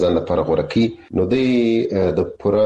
ځان لپاره غوره کوي نو د پوره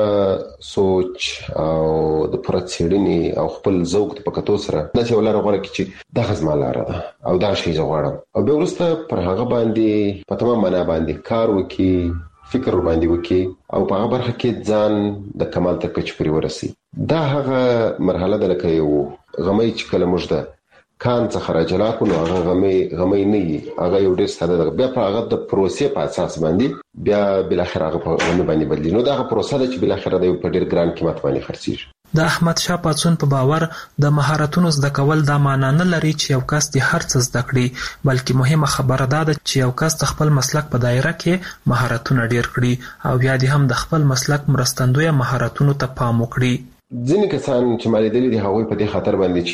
سوچ او د پوره څېړنې او خپل ذوق په کتو سره داسې ولاره غوره کوي چې دغه زما لاره ده او دا شی زه غواړم او بیا وروسته پر هغه باندې په تمام معنا باندې کار وکړي فکر باندې وکړي او په هغه برخه کې ځان د کمال تر کچې پورې ورسي دا هغه مرحله ده لکه یو غمی چې کله موږ د کان څخه راجلا کړو نو هغه غمی نه وي هغه یو ډېر ساده ده بیا په هغه د پروسې په اساس باندې بیا بلاخره هغه په غمی باندې بدلي نو دا هغه پروسه ده چې بلاخره د یو په ډېر ګران قیمت باندې خرڅېږي د احمد شاه پاڅون په باور د مهارتونو زده کول دا معنا نه لري چې یو کس د هر څه زده کړي بلکې مهمه خبره ده چې یو کس د خپل مسلک په دایره کې مهارتونه ډېر کړي او بیا دې هم د خپل مسلک مرستندوی مهارتونو ته پام وکړي ځینې کسان چې ما لیدلي دي هغوی په دې خاطر باندې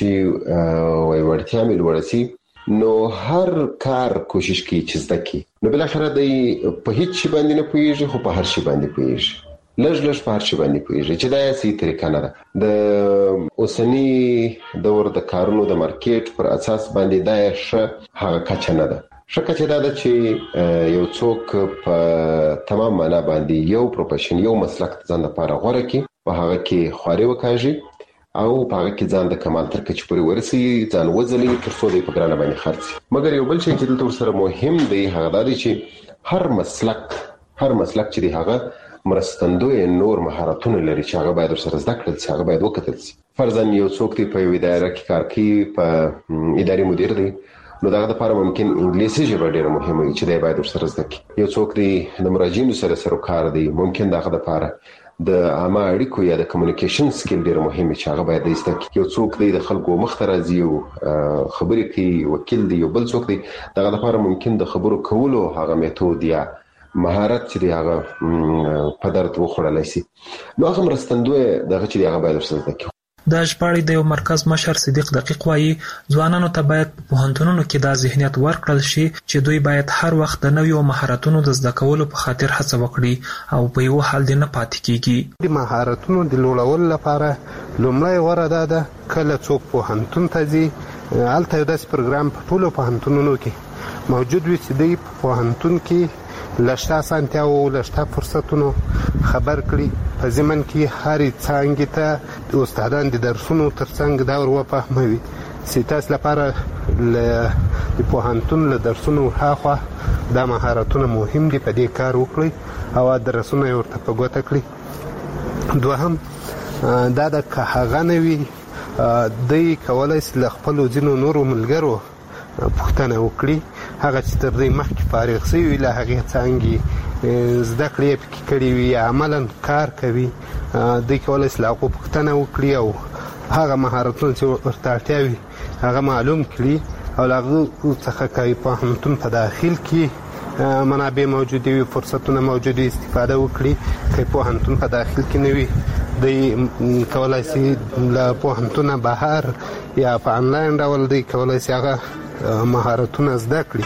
چې وړتیا مې لوړه سي نو هر کار کوشش کوي چې زده کړي نو بلاخره دی په هیڅ شي باندې نه پوهېږي خو په هر شي باندې پوهېږي لږ په هر شي باندې پوهېږي چې دا یې صحیح طریقه نه ده د اوسني دور د کارونو د مارکیټ پر اساس باندې دا یې ښه هغه کچه نه ده ښه کچه دا ده چې یو څوک په تمام معنا باندې یو پروفیشن یو مسلک ځان لپاره غوره کړي په هغه کې خواري وکاږي او په هغه کې ځان د کمال تر کچې پورې ورسي ځان وځلي تر څو د په ګرانه باندې خرڅي مګر یو بل شی چې دلته ورسره مهم دی هغه دا دی چې هر مسلک چې دی هغه مرستندوی نور مهارتونه لري چې هغه باید ورسره زده کړل شي هغه باید وکتل شي فرضاً یو څوک دی په یوه اداره کې کار کوي په اداري مدیر دی نو دغه لپاره ممکن انګلیسي ژبه ډېره مهمه وي چې دی باید ورسره زده کړي یو څوک دی د مراجعینو سره کار دی ممکن دغه لپاره د عامه اړیکو یا د کمیونیکیشن سکیل ډېر مهم چې هغه باید زده کړي یو څوک دی د خلکو مخ ته راځي او خبرې کوي وکیل دی یو بل څوک دی دغه لپاره ممکن د خبرو کولو هغه میتود یا مهارت چې دی هغه په درد وخوړلی شي نو هغه مرستندوی دغه چې دی هغه باید ورسره زده کړي د ژباړې د یو مرکز مشر صدیق دقیق وایي ځوانانو ته باید په پوهنتونونو کې دا ذهنیت ورکړل شي چې دوی باید هر وخت د نویو مهارتونو د زده کولو په خاطر هڅه وکړي او په یو حال دې نه پاتې کیږي د مهارتونو د لوړولو لپاره لومړی غوره ده کله څوک پوهنتون ته ځي هلته یو داسې پروګرام په ټولو پوهنتونونو کې موجود وي چې دوی په پوهنتون کې لشته اسانتیاو لشته فرصتونو خبر کړي په ضمن کې هرې څانګې ته استادان د درسونو ترڅنګ دا ور وفهموي چې تاسو لپاره د پوهنتون له درسونو هاخوا دا مهارتونه مهم دي په دې کار وکړي او درسونه یې ورته په ګوته کړي دوهم دا د که هغه نه وي دوی کولی شي له خپلو ځینو نورو ملګرو پوښتنه وکړي هغه چې تر دې مخکې فارغ شوي له هغې څانګې زده کړې یې پکې کړې وي یا عملا کار کوي دوی کولی شي له هغو پوښتنه وکړي او هغه مهارتونه چې ورته اړتیا وي هغه معلوم کړي او له هغو څخه که پوهنتون په داخل کې منابع موجودې وي فرصتونه موجود وي استفاده وکړي که پوهنتون په داخل کې نه وي دوی کولی شي له پوهنتونه بهر یا په انلاین ډول دوی کولی شي هغه مهارتونه زده کړي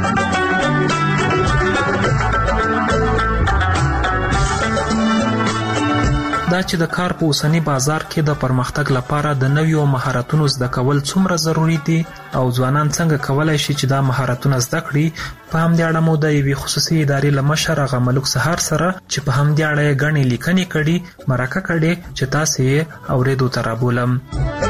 دا چې د کار په اوسني بازار کې د پرمختګ لپاره د نویو مهارتونو زده کول څومره ضروری دي او ځوانان څنګه کولای شي چې دا مهارتونه زده کړي په همدې اړه مو د یوې خصوصي ادارې له مشر هغه ملک سهار سره چې په همدې اړه یې ګڼې لیکنې کړي مرکه کړې چې تاسې یې اورېدو ته رابولم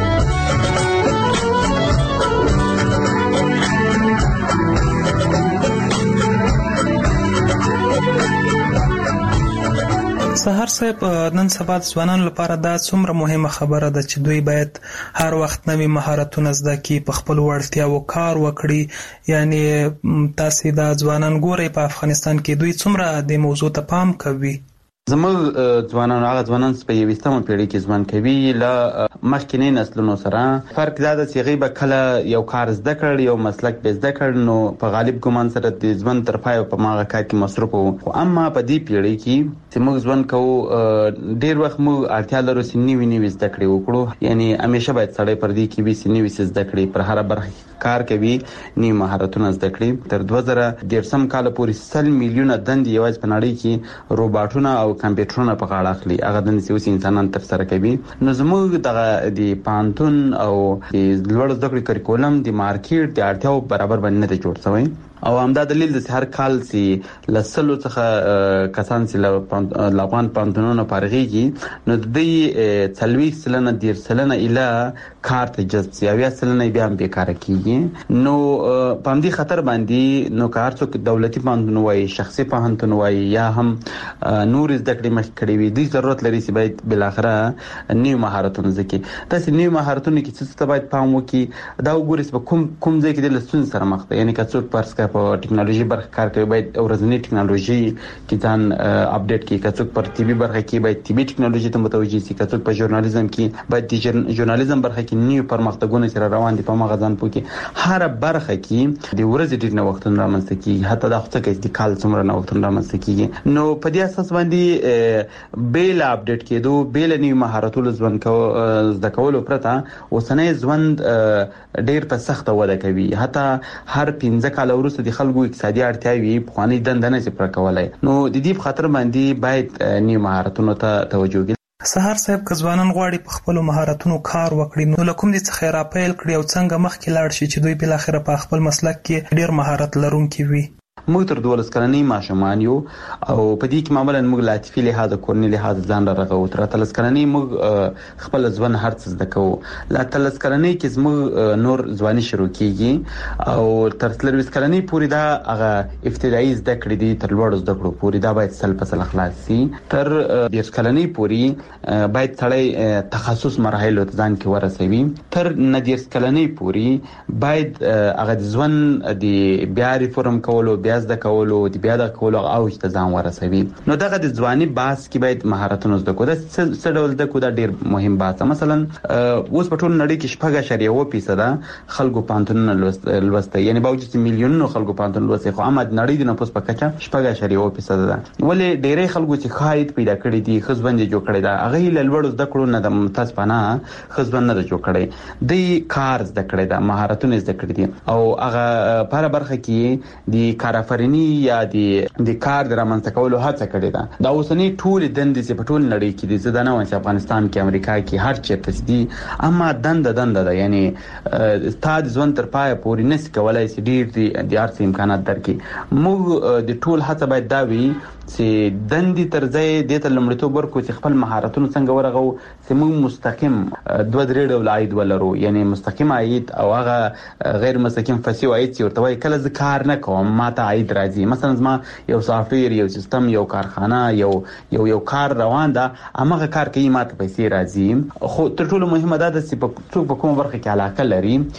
سهار صاحب نن سبا ځوانانو لپاره دا څومره مهمه خبره ده چې دوی باید هر وخت نوي مهارتونه زده کړي په خپل وړتیاو کار وکړي یعنی تاسو دا ځوانان ګورئ په افغانستان کې دوی څومره د موضوع ته پام کوي زموږ ځوانان هغه ځوانان په 21مه پیړۍ کې ځوان کوي له مخکینی نسلونو سره فرق دا ده چې هغوی به کله یو کار زده کړ یو مسلک به زده کړ نو په غالب ګمان سره د ژوند تر پایه په هغه کار کې مصروف وو خو اما په دې پیړۍ کې چې موږ ژوند کوو ډېر وخت موږ اړتیا لرو چې نوي زده کړې وکړو یعنی همیشه باید سړی پر دې کې وي چې نوي څه زده کړي پر هره برخه کار کوي نوي مهارتونه زده کړي تر 2013 کال پورې 100 میلیونه دندې یوازې په نړۍ کې روباټونه او کمپیوټرونه په غاړه اخلي هغه دندې چې اوس انسانان ترسره کوي نو زموږ دغه د پوهنتون او د لوړ زده کړې کریکولم د مارکیټ د اړتیاو برابر باندې نه دی جوړ شوی او همدا دلیل د هر کال سي لسلو څخه کسان سي ل افغان پانتونونو پارغيږي نو د دې 40% ډیر سلنه اله کار ته جذب سي او 40% بیا هم بیکاره کیږي نو په دې خطر باندې نو کار څوک دولتي پانتون وای شخصي پانتون وای یا هم نور زده کړې مخ کړې وي د ضرورت لري چې باید بل اخره نیو مهارتونه زکي تاسو نیو مهارتونه کې څه باید پام وکړي دا وګورئ په کوم ځای کې د لسون سره مخ ده یعنی که څوک پرسکا په ټکنالوژي برخه کار کوي باید ورځنی ټکنالوژي کې ځان اپډیټ کړي که څوک پر ټي وي برخه کې باید ټي وي ټکنالوژي ته متوجي شي که څوک په ژورنالیزم کې باید د ژورنالیزم برخه کې نیو پرمختګونه سره روان دي په مغه ځان پوکي هر برخه کې د ورځې ډیر نوښتونه رامنځته کیږي حتی دا څه کې د کال څومره نوښتونه رامنځته کیږي نو په دې اساس باندې بیل اپډیټ کېدو بیل نیو مهارتونو ځوان کو زده کولو پرته اوسنۍ ژوند ډیر په سخته وده کوي حتی هر 15 کال وروسته د خلکو اقتصادي اړتیاوي په خواني دندنه چې پر کولای نو د دې په خاطر باندې باید نیو مهارتونو ته توجه وکړي سهار صاحب که ځوانان غواړي په خپل مهارتونو کار وکړي نو لکه دې څخه را پیل کړی او څنګه مخکې لاړ شي چې دوی بل اخر په خپل مسلک کې ډیر مهارت لرونکي وي موږ تر 12 کلنۍ ماشومان یو او په دې کې معمولا موږ لاتفي لحاظ کورنۍ لحاظ ځان راغو تر 13 کلنۍ موږ خپل ځوان هر څه زده کوو لا 13 کلنۍ کې موږ نور ځواني شروع کیږي او تر 13 کلنۍ پورې دا هغه ابتدایي زده کړې دي تر لوړ زده کړو پورې دا باید سل په سل خلاص شي تر 10 کلنۍ پورې باید سړی تخصص مراحل ته ځان کې ورسوي تر 19 کلنۍ پورې باید هغه ځوان د بیا ریفورم کولو بیا د کولو د بیا د کولو او چې ځان ورسوي نو دغه د ځواني باس کې باید مهارتونه زده کو دا څه ډول د کو دا ډیر مهم باس مثلا اوس په ټول نړۍ کې 0.1% خلکو پانتون لوسته یعنی باوجود چې میلیونونو خلکو پانتون لوسته خو امد نړۍ د نفوس په کچه 0.1% ده ولې ډیرې خلکو چې خاید پیدا کړی دي خزبند جوړ کړی دا هغه له لوړ زده کړو نه د ممتاز پناه خزبند نه جوړ کړی د کار زده کړی دا مهارتونه زده کړی دي او هغه په برخه کې د کارآفرینی یا د کار د رامنځته کولو هڅه کړې ده دا اوسنی ټول دندې چې په ټول نړۍ کې دي زده نه وایي چې افغانستان کې امریکا کې هر چیرته دي اما دنده ده یعنی ستاد ځوان تر پای پورې نس کولای شي ډیر د ارث امکانات درکې موږ د ټول هڅه باید دا وي چې دندې تر ځای د ته لمړیتوب ورکو چې خپل مهارتونه څنګه ورغو چې موږ مستقیم 2-3 ډول عاید ولرو یعنی مستقیم عاید او هغه غیر مستقیم فسیو عاید چې ورته وایي کله ز کار نه کوم ماته عاید راځي مثلا زما یو سافټویر یو سیستم یو کارخانه یو کار روان ده هغه کار کوي ماته پیسې راځي خو تر ټولو مهمه ده چې په کومه برخه کې علاقه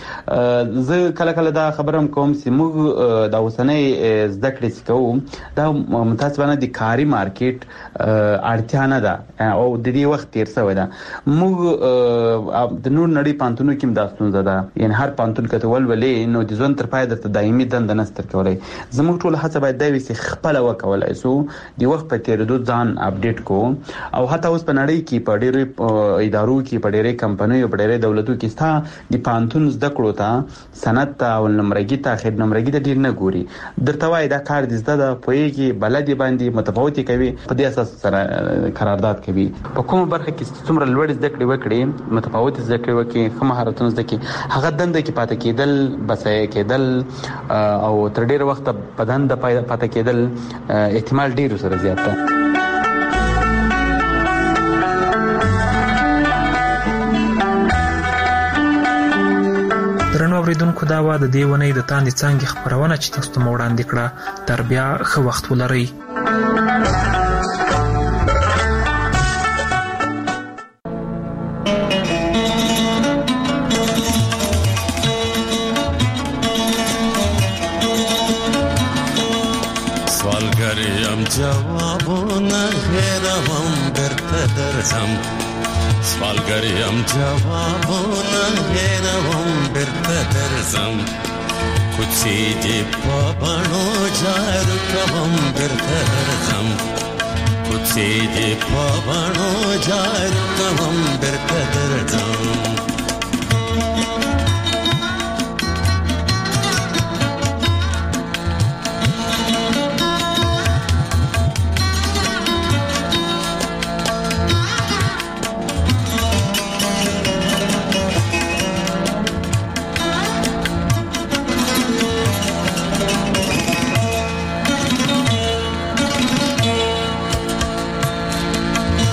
لري زه کله دا خبرم کوم چې موږ د اوسنۍ زده کړې کوو دا متاسفانه د کاري مارکیټ اړتیا نه ده او د دې وخت تیر شوی ده موږ د نور نړۍ پانتونو کې مداستون زده یعنی هر پانتون کته ولولې نو د ځون تر پای د دایمي دند نستر کولای زموږ ټول هڅه باید دا وي چې خپل وکولای سو د وخت په تیریدو ځان اپډیټ کو او حتی اوس په نړۍ کې په ډېرې ادارو کې په ډېرې کمپنیو په ډېرې دولتو کې ستا د پانتون زده کړو ته سند ته او نمرګي ته خیر نمرګي ته ډیر نه ګوري درته وای دا کار د زده د پویږي بلدي باندې متفاوتي کوي په دې اساس سره قرارداد کوي په کومه برخه کې څومره لوړ زده کړې وکړي متفاوتي زده کړې وکړي کوم مهارتونه زده کړي هغه دنده کې پاتې کېدل بسې کېدل او تر ډیر وخت په دنده پاتې کېدل احتمال ډیر سره زیات ده درنو اوریدونکو دا و د دې ونې د تاندې څانګې خپرونه چې تاسو ته وړاندې کړه تر بیا ښه وخت ولرئ سوالگریم جوابونه هیروم برته درځم سوالگریم جوابونه هیروم برته درځم کوڅې دې په بڼو جارو کوم برته درځم کوڅې دې په بڼو جارو کوم برته درځم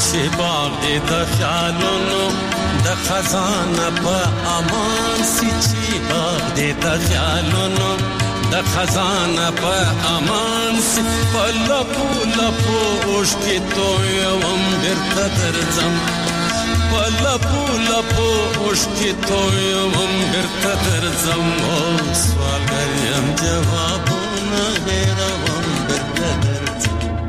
چې باغ دې د خیالونو د خزانه په امان سي چې باغ دې د خیالونو د خزانه په امان سي په لپو لپو اوښکې تویوم بیرته درځم په لپو لپو اوښکې تویوم بیرته درځم او سوالګر یم جوابونه هېروم بیرته درځم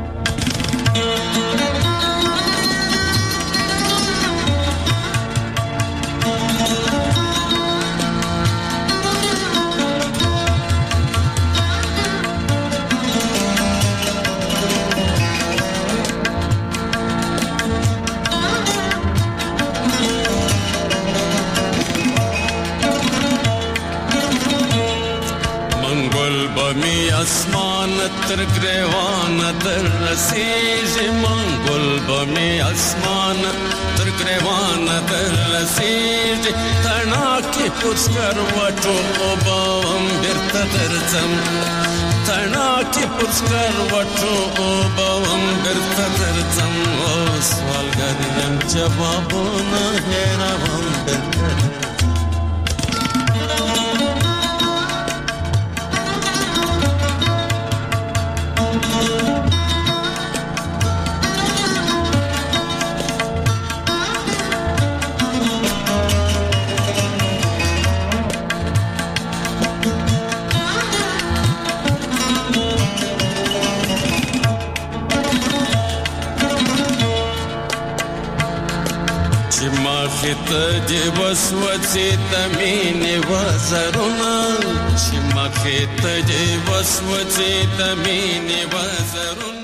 بمی اسمان تر گریوان در رسیږي منګل بمی اسمان تر گریوان در رسیږي تنا کې پوسکر وټو وبم بیرته درځم تنا کې پوسکر وټو وبم بیرته درځم او سوالګر یم جوابونه هېروم بیرته ته وسوسې تمینې وزرونه چې مخې ته وسوسې تمینې وزرونه